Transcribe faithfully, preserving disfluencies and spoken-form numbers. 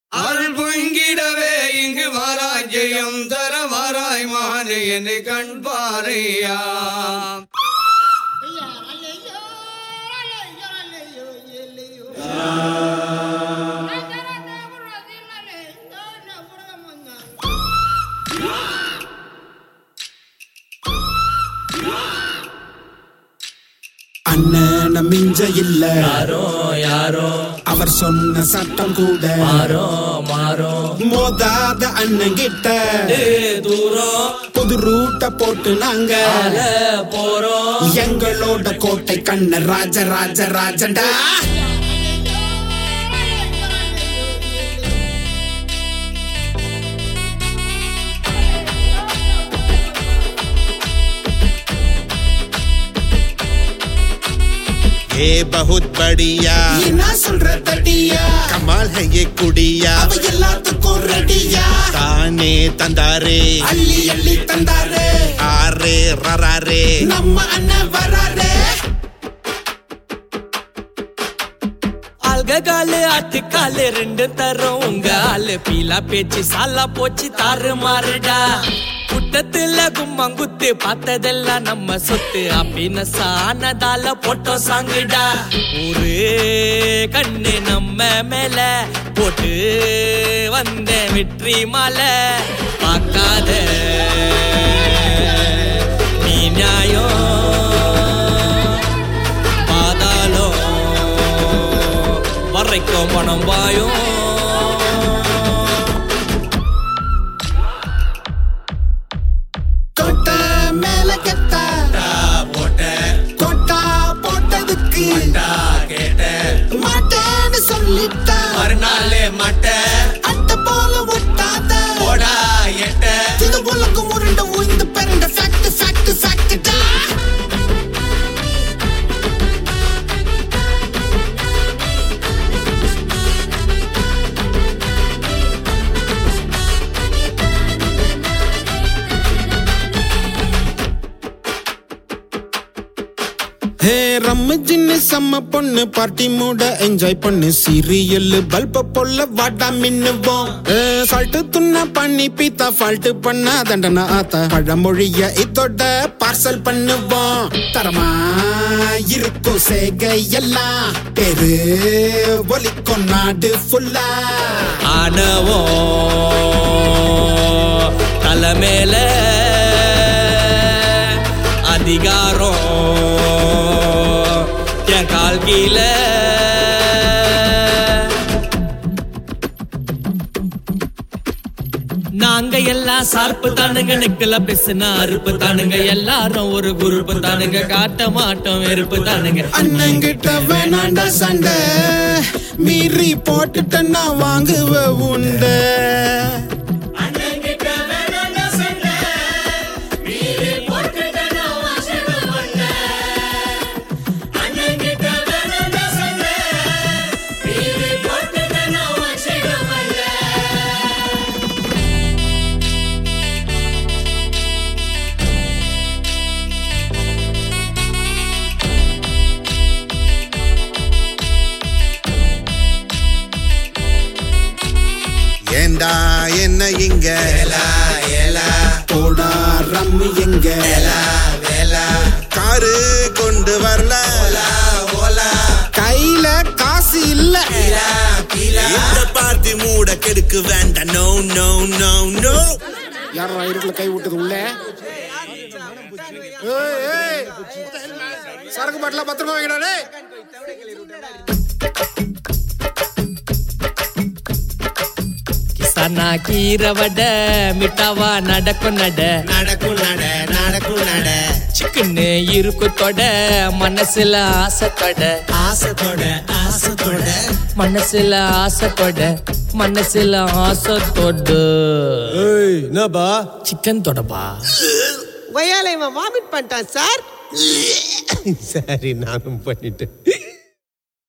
அருள் பொங்கிடவே இங்கு வாராய் ஜெயம் தர வாராய் மானே என்னை கண் பாறையா. அண்ணன மிஞ்ச இல்ல யாரோ யாரோ அவர் சொன்ன சட்டம் கூட மாறோ மாறோ மோதாத அண்ணன் கிட்ட தூரம் புது ரூட்ட போட்டு நாங்க போறோம். எங்களோட கோட்டை கண்ண ராஜ ராஜ ராஜடா. ये बहुत बढ़िया என்ன சொல்ற தடியா कमाल है ये कुड़िया அவ எல்லாத்துக்கும் ரெடியா ताने तंदारे அள்ளி அள்ளி தந்தாரே आरे ररारे நம்ம அண்ணன் வராரே. ஆல்க காலு ஆட்டு காலு ரெண்டு தரும் உங்க ஆளு பீலா பேச்சு சாலா போச்சு தாறு மாறுடா. குட்டத்துல கும்மாங்குத்து பார்த்ததெல்லாம் நம்ம சொத்து அப்படின்னு சானதால போட்டோ சாங்குடா. ஒரு கண்ணு நம்ம மேல போட்டு வந்த வெற்றி மாலை பார்க்காத நீ நியாயம் பாதாளம் வரைக்கும் பணம் பாயும். கோட்டை மேல கெத்தா கோட்டா போட்டதுக்கு மாட்டேன்னு சொல்லிட்டா மறுநாளே மட்ட அட்ட போல ஒட்டாத போடா எட்ட இது உலகம் உருண்ட உயிர்ந்து பிறந்த ஃபேக்ட் ஃபேக்ட் ஃபேக்ட்டா. ஹே ரம்ம ஜின்னு செம்ம பொண்ணு பார்ட்டி மூட என்ஜாய் பண்ணு சீரியல் பல்ப போல வாட்டா மின்னுவோம். சால்ட்டு துண்ணா பண்ணி பீத்தா ஃபால்ட்டு பண்ணா தண்டனா ஆத்தா பழமொழிய இதோட பார்சல் பண்ணுவோம். தரமா இருக்கும் சேகை எல்லாம் பேரு ஒலிக்கும் நாடு ஃபுல்லா. ஆனவோ தலைமேல அதிகாரம் என் கால் கீழ நாங்க எல்லாம் சார்பு தானுங்க நெக்கல பேசுனா அறுப்பு தானுங்க எல்லாரும் ஒரு குரூப் தானுங்க காட்ட மாட்டோம் வெறுப்பு தானுங்க. அண்ணங்கிட்ட வேணாண்டா சண்டை மீறி போட்டுட்டா வாங்குவ உண்டு. ஏண்டா என்ன இங்க போடா ரம்மு எங்க காரு கொண்டு வரல கையில காசு இல்ல இந்த பார்ட்டி மூட கெடுக்க வேண்டாம். நோ நோ நோ நோ யாரா இருக்குல கை விட்டது உள்ள சரக்கு பாட்டில பத்திரமா வைக்கிறானே. கிசானா கீரவட மிட்டாவா நடக்கும் நட நடக்கும் நட நடக்கும் நட சிக்கன்னு இருக்கு தொட மனசுல ஆசை தொட ஆசத்தோட ஆசத்தோட மனசுல ஆசை தொட மனசுல ஆசை தொடு என்னப்பா சிக்கன் தொடபா. வயால இவன் வாமிட் பண்ணிட்டான் சார். சரி நானும் பண்ணிட்டேன்.